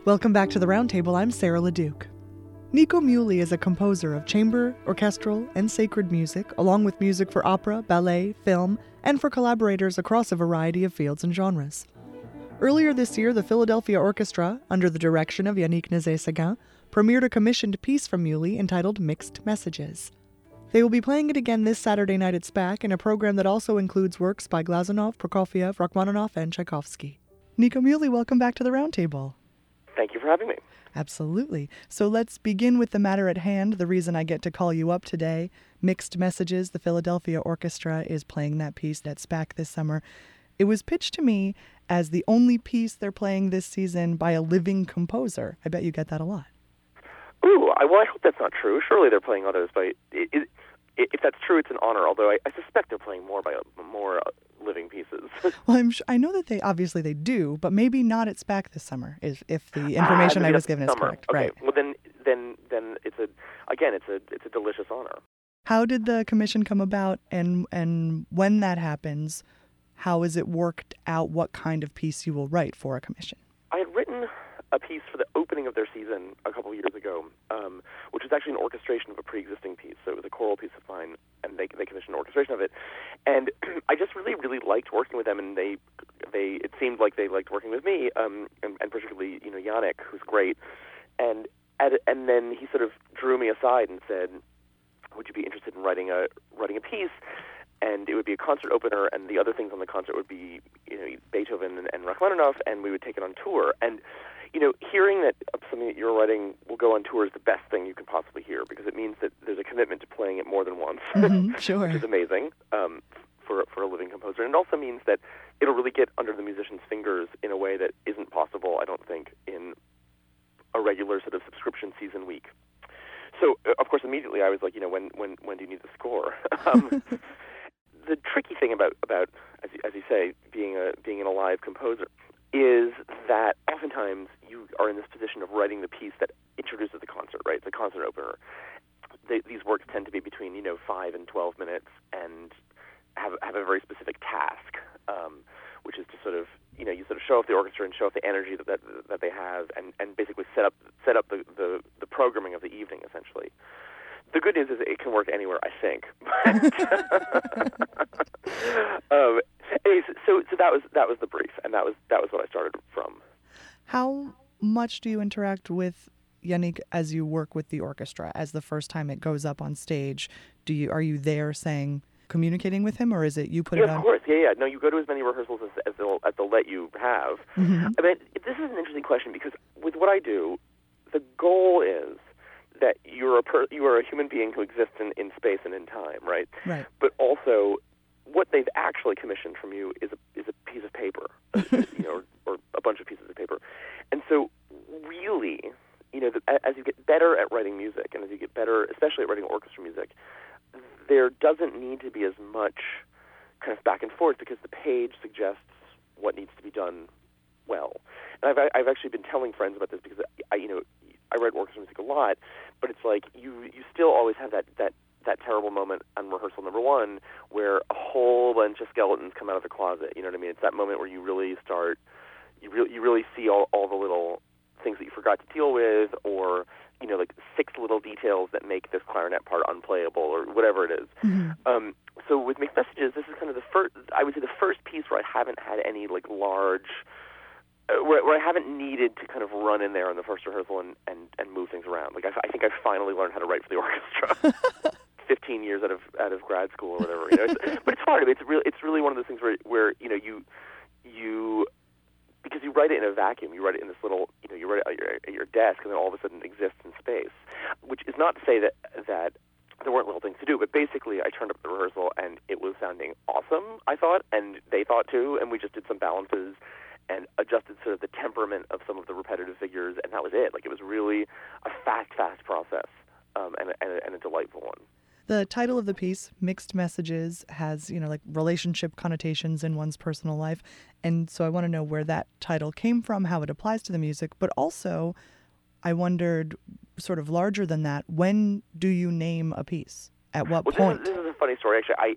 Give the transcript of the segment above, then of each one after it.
Welcome back to the Roundtable. I'm Sarah LeDuc. Nico Muhly is a composer of chamber, orchestral, and sacred music, along with music for opera, ballet, film, and for collaborators across a variety of fields and genres. Earlier this year, the Philadelphia Orchestra, under the direction of Yannick Nézet-Séguin, premiered a commissioned piece from Muhly entitled Mixed Messages. They will be playing it again this Saturday night at SPAC in a program that also includes works by Glazunov, Prokofiev, Rachmaninoff, and Tchaikovsky. Nico Muhly, welcome back to the Roundtable. Thank you for having me. Absolutely. So let's begin with the matter at hand, the reason I get to call you up today. Mixed Messages, the Philadelphia Orchestra is playing that piece at SPAC this summer. It was pitched to me as the only piece they're playing this season by a living composer. I bet you get that a lot. Ooh, well, I hope that's not true. Surely they're playing others, but if that's true, it's an honor, although I suspect they're playing more living pieces. Well, I know that they do, but maybe not at SPAC this summer, if the information I was given is correct. Okay. Right. Well, then it's a delicious honor. How did the commission come about, and when that happens, how is it worked out? What kind of piece you will write for a commission? I had written a piece for the opening of their season a couple of years ago, which was actually an orchestration of a pre-existing piece. So it was a choral piece of mine, and they commissioned an orchestration of it. And I just really, really liked working with them, and it seemed like they liked working with me, and particularly Yannick, who's great. And then he sort of drew me aside and said, "Would you be interested in writing a piece?" And it would be a concert opener, and the other things on the concert would be Beethoven and Rachmaninoff, and we would take it on tour. And hearing that something that you're writing will go on tour is the best thing you can possibly hear, because it means that there's a commitment to playing it more than once, sure. which is amazing for a living composer. And it also means that it'll really get under the musician's fingers in a way that isn't possible, I don't think, in a regular sort of subscription season week. So, of course, immediately I was like, when do you need the score? The tricky thing about as you say, being an alive composer is that oftentimes you are in this position of writing the piece that introduces the concert, right? It's a concert opener. These works tend to be between 5 and 12 minutes and have a very specific task, which is to sort of you sort of show off the orchestra and show off the energy that they have, and basically set up the programming of the evening essentially. The good news is it can work anywhere, I think. Anyways, so that was the brief, and that was what I started from. How much do you interact with Yannick as you work with the orchestra? As the first time it goes up on stage, are you there communicating with him, or is it you put it on? Of course, yeah. No, you go to as many rehearsals as they'll let you have. Mm-hmm. I mean, this is an interesting question, because with what I do, the goal is that you are a human being who exists in space and in time, right? Right. But also, what they've actually commissioned from you is a piece of paper, or a bunch of pieces of paper. And so, really, as you get better at writing music, and as you get better, especially at writing orchestra music, there doesn't need to be as much kind of back and forth, because the page suggests what needs to be done well. And I've actually been telling friends about this, because I write orchestra music a lot, but it's like you still always have that terrible moment on rehearsal number 1 where a whole bunch of skeletons come out of the closet. You know what I mean? It's that moment where you really start, you really see all the little things that you forgot to deal with, or like 6 little details that make this clarinet part unplayable, or whatever it is. Mm-hmm. So with Mixed Messages, this is kind of the first piece where I haven't had any like large. Where I haven't needed to kind of run in there in the first rehearsal and move things around. Like I think I finally learned how to write for the orchestra. 15 years out of grad school or whatever. But it's hard. I mean, it's really one of those things where you because you write it in a vacuum. You write it in this little you write it at your desk, and then all of a sudden it exists in space. Which is not to say that there weren't little things to do, but basically I turned up the rehearsal and it was sounding awesome, I thought, and they thought too, and we just did some balances and adjusted sort of the temperament of some of the repetitive figures, and that was it. Like, it was really a fast process, and a delightful one. The title of the piece, Mixed Messages, has, like relationship connotations in one's personal life. And so I want to know where that title came from, how it applies to the music, but also I wondered, sort of larger than that, when do you name a piece? At what point? This is a funny story, actually.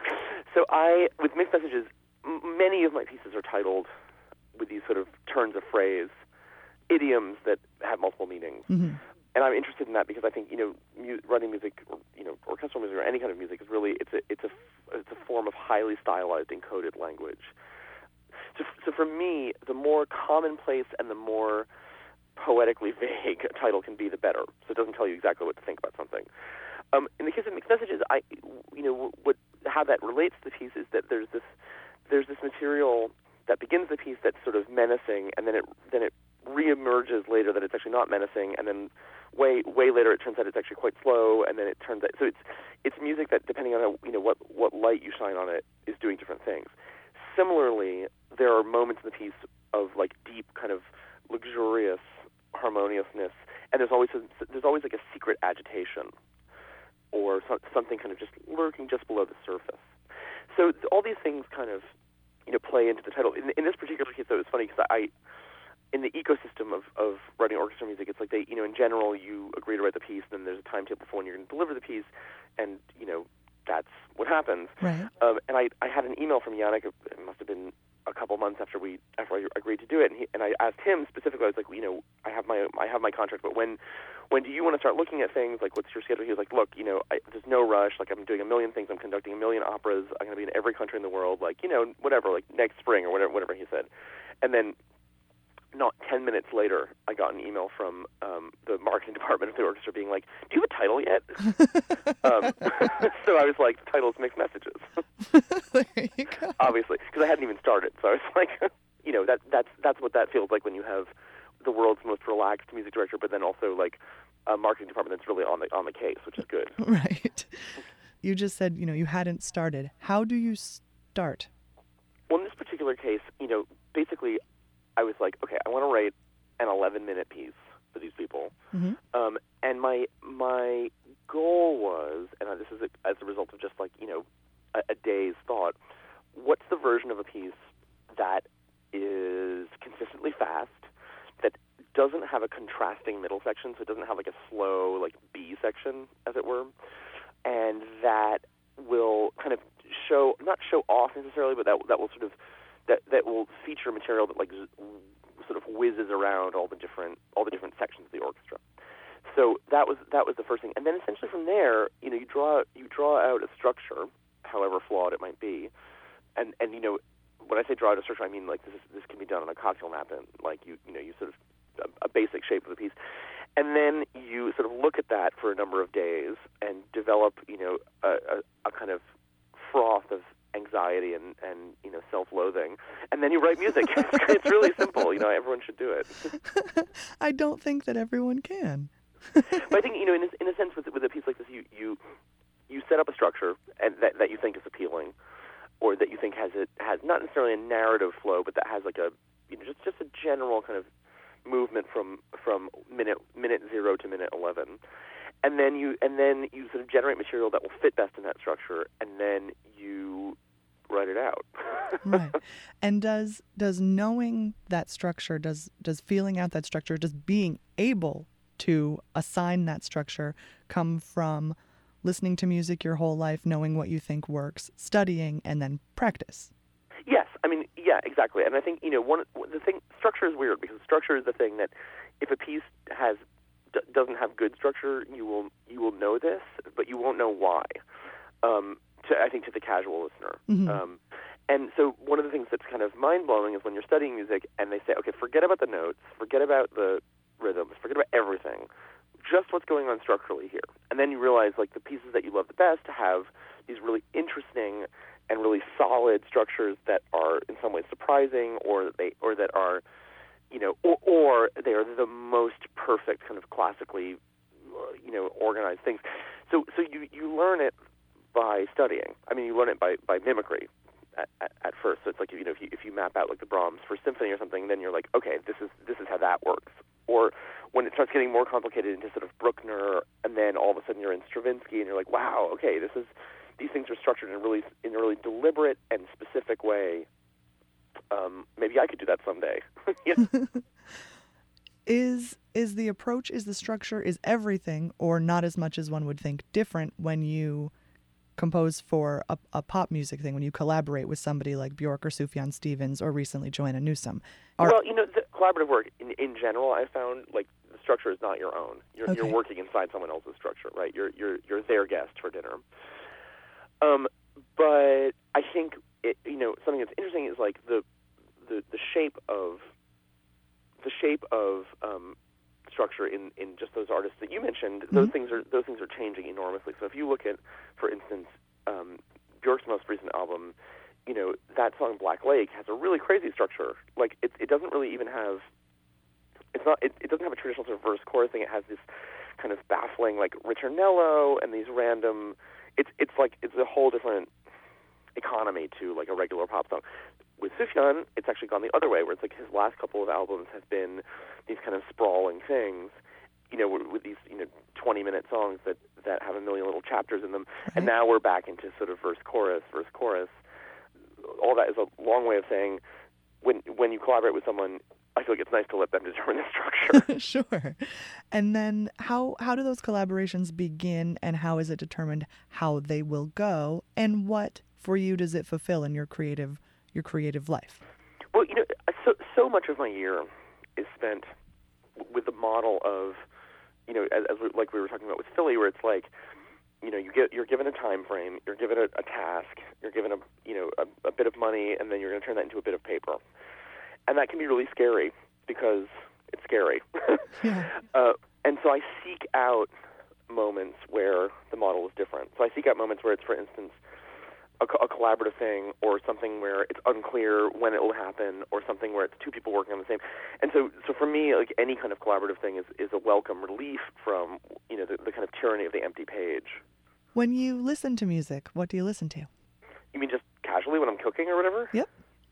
With Mixed Messages, many of my pieces are titled with these sort of turns of phrase idioms that have multiple meanings. Mm-hmm. And I'm interested in that because I think writing music, or orchestral music or any kind of music is really it's a form of highly stylized encoded language. So for me, the more commonplace and the more poetically vague a title can be, the better. So it doesn't tell you exactly what to think about something. In the case of mixed messages, how that relates to the piece is that there's this material that begins the piece that's sort of menacing, and then it reemerges later that it's actually not menacing, and then way later it turns out it's actually quite slow, and then it turns out it's music that, depending on what light you shine on it, is doing different things. Similarly, there are moments in the piece of like deep kind of luxurious harmoniousness, and there's always like a secret agitation or something kind of just lurking just below the surface. So all these things kind of play into the title. In this particular case, though, it's funny because in the ecosystem of writing orchestra music, it's like in general, you agree to write the piece, and then there's a timetable for when you're going to deliver the piece, and that's what happens. Right. And I had an email from Yannick. It must have been a couple months after I agreed to do it, and I asked him specifically. I was like, I have my contract, but when do you want to start looking at things? Like, what's your schedule? He was like, look, there's no rush. Like, I'm doing a million things. I'm conducting a million operas. I'm going to be in every country in the world. Like, whatever. Like next spring or whatever he said. And then, not 10 minutes later, I got an email from the marketing department of the orchestra being like, do you have a title yet? So I was like, the title's Mixed Messages. There you go. Obviously, because I hadn't even started. So I was like, that's what that feels like when you have the world's most relaxed music director, but then also like a marketing department that's really on the case, which is good. Right. You just said, you hadn't started. How do you start? Well, in this particular case, basically, I was like, okay, I want to write an 11-minute piece for these people. Mm-hmm. And my goal was, and this is as a result of just like, a day's thought, what's the version of a piece that is consistently fast, that doesn't have a contrasting middle section, so it doesn't have like a slow like B section, as it were, and that will kind of not show off necessarily, but that will sort of that will feature material that like sort of whizzes around all the different sections of the orchestra. So that was the first thing, and then essentially from there, you draw out a structure, however flawed it might be, and when I say draw out a structure, I mean like this can be done on a cocktail napkin, like you sort of a basic shape of the piece, and then you sort of look at that for a number of days and develop a kind of froth of anxiety and self-loathing, and then you write music. It's really simple. Everyone should do it. I don't think that everyone can. But I think in a sense with a piece like this, you set up a structure and that you think is appealing, or that you think has not necessarily a narrative flow, but that has like a just a general kind of movement from minute 0 to minute 11. And then you sort of generate material that will fit best in that structure, and then you write it out. Right. And does knowing that structure, does feeling out that structure, does being able to assign that structure come from listening to music your whole life, knowing what you think works, studying, and then practice? Yes. I mean, yeah, exactly. And I think, structure is weird, because structure is the thing that if a piece doesn't have good structure, you will know this, but you won't know why. I think to the casual listener. Mm-hmm. And so one of the things that's kind of mind-blowing is when you're studying music and they say, okay, forget about the notes, forget about the rhythms, forget about everything, just what's going on structurally here. And then you realize like the pieces that you love the best have these really interesting and really solid structures that are in some ways surprising, or that are or they are the most perfect kind of classically organized things. So you learn it by studying. I mean, you learn it by mimicry at first. So it's like if you map out like the Brahms First Symphony or something, then you're like, okay, this is how that works. Or when it starts getting more complicated into sort of Bruckner, and then all of a sudden you're in Stravinsky, and you're like, wow, okay, these things are structured in a really deliberate and specific way. Maybe I could do that someday. Is the approach, is the structure, is everything, or not as much as one would think, different when you compose for a pop music thing, when you collaborate with somebody like Bjork or Sufjan Stevens or recently Joanna Newsom? Well, the collaborative work in general, I found, like, the structure is not your own. You're working inside someone else's structure, right? You're their guest for dinner. But I think something that's interesting is like the shape of structure in just those artists that you mentioned. Mm-hmm. Those things are changing enormously. So if you look at, for instance, Bjork's most recent album, that song Black Lake has a really crazy structure. Like it doesn't really even have. It doesn't have a traditional sort of verse chorus thing. It has this kind of baffling like ritornello and these random. It's a whole different economy to like a regular pop song. With Sufjan, it's actually gone the other way, where it's like his last couple of albums have been these kind of sprawling things, with these 20-minute songs that have a million little chapters in them. Right. And now we're back into sort of verse chorus. All that is a long way of saying when you collaborate with someone, I feel like it's nice to let them determine the structure. Sure. And then how do those collaborations begin, and how is it determined how they will go, and what for you does it fulfill in your creative life? Well, so much of my year is spent with the model of, like we were talking about with Philly, where it's like, you're given a time frame, you're given a task, you're given a bit of money, and then you're going to turn that into a bit of paper. And that can be really scary because it's scary. Yeah. And so I seek out moments where the model is different. So I seek out moments where it's, for instance, a collaborative thing, or something where it's unclear when it will happen, or something where it's two people working on the same. And so for me, like, any kind of collaborative thing is a welcome relief from the kind of tyranny of the empty page. When you listen to music, what do you listen to? You mean just casually when I'm cooking or whatever? Yep.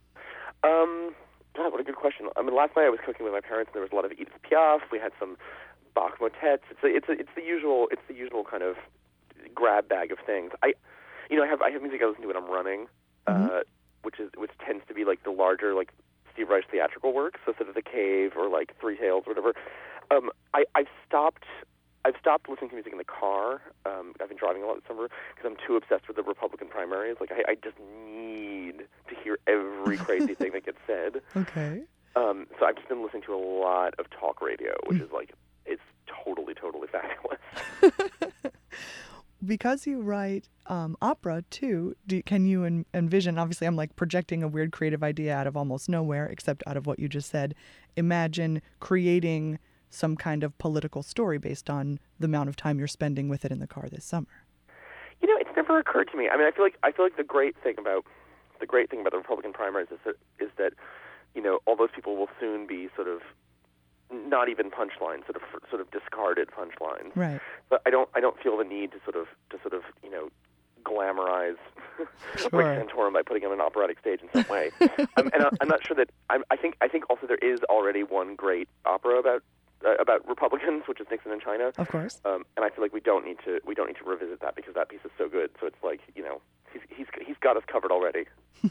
God, what a good question. I mean, last night I was cooking with my parents, and there was a lot of Edith Piaf. We had some Bach motets. It's the usual kind of grab bag of things. I have music I listen to when I'm running, which tends to be like the larger, like, Steve Reich theatrical work, so sort of The Cave or like Three Tales or whatever. I've stopped listening to music in the car. I've been driving a lot this summer because I'm too obsessed with the Republican primaries. Like, I just need to hear every crazy thing that gets said. Okay. So I've just been listening to a lot of talk radio, which is like, it's totally fabulous. Because you write opera too, can you envision, obviously I'm like projecting a weird creative idea out of almost nowhere, except out of what you just said, imagine creating some kind of political story based on the amount of time you're spending with it in the car this summer? It's never occurred to me. I mean, I feel like the great thing about the Republican primaries is that all those people will soon be sort of not even punchlines, sort of discarded punchlines. Right. But I don't feel the need to sort of glamorize Sure. Rick Santorum by putting him on an operatic stage in some way. I'm not sure that I think also there is already one great opera about Republicans, which is Nixon in China. Of course. And I feel like we don't need to revisit that because that piece is so good. So it's like, he's got us covered already.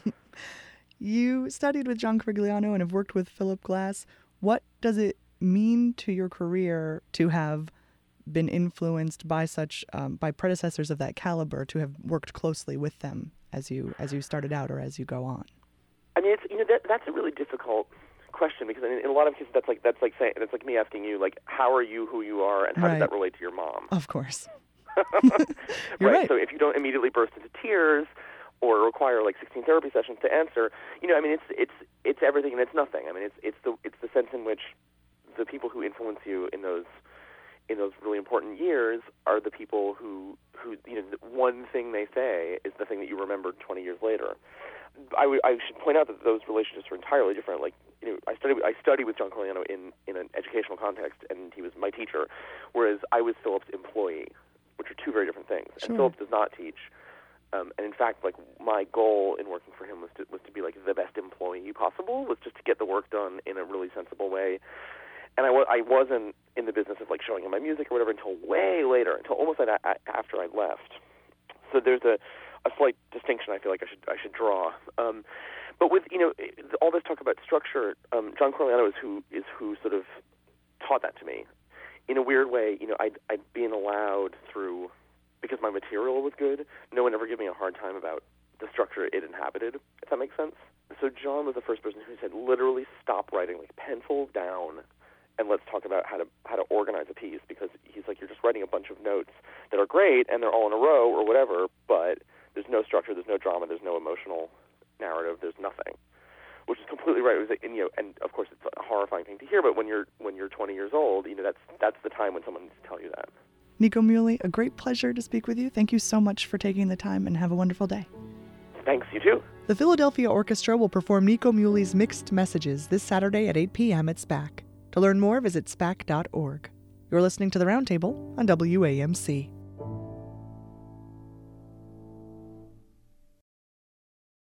You studied with John Corigliano and have worked with Philip Glass. What does it mean to your career to have been influenced by such by predecessors of that caliber, to have worked closely with them as you started out or as you go on? I mean, that's a really difficult question, because in a lot of cases that's like me asking you, like, how are you who you are, and how does that relate to your mom? Of course. You're right. So if you don't immediately burst into tears or require like 16 therapy sessions to answer, I mean, it's everything and it's nothing. I mean, it's the sense in which the people who influence you in those really important years are the people who the one thing they say is the thing that you remembered 20 years later. I should point out that those relationships are entirely different. Like, I studied with John Corigliano in an educational context, and he was my teacher, whereas I was Philip's employee, which are two very different things. Sure. And Philip does not teach. And in fact, like, my goal in working for him was to be like the best employee possible, was just to get the work done in a really sensible way. And I wasn't in the business of like showing him my music or whatever until way later, until almost after I left. So there's a slight distinction I feel like I should draw. But with all this talk about structure, John Corigliano is who sort of taught that to me. In a weird way, I'd been allowed through, because my material was good. No one ever gave me a hard time about the structure it inhabited, if that makes sense. So John was the first person who said, literally stop writing, like pencil down, and let's talk about how to organize a piece, because he's like, you're just writing a bunch of notes that are great and they're all in a row or whatever, but there's no structure, there's no drama, there's no emotional narrative, there's nothing. Which is completely right. It was, and of course it's a horrifying thing to hear, but when you're 20 years old, that's the time when someone needs to tell you that. Nico Muhly, a great pleasure to speak with you. Thank you so much for taking the time, and have a wonderful day. Thanks, you too. The Philadelphia Orchestra will perform Nico Muhly's Mixed Messages this Saturday at 8 p.m. at SPAC. To learn more, visit spac.org. You're listening to The Roundtable on WAMC.